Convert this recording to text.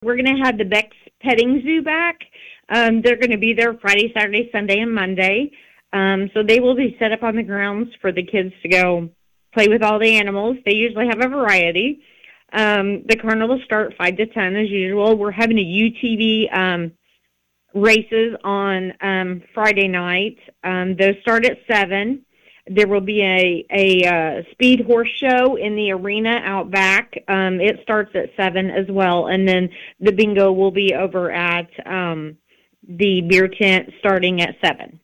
We're going to have the Beck's Petting Zoo back. They're going to be there Friday, Saturday, Sunday, and Monday. So they will be set up on the grounds for the kids to go play with all the animals. They usually have a variety. The carnival start 5 to 10 as usual. We're having a UTV races on Friday night. Those start at 7. There will be a speed horse show in the arena out back. It starts at 7 as well. And then the bingo will be over at the beer tent starting at 7.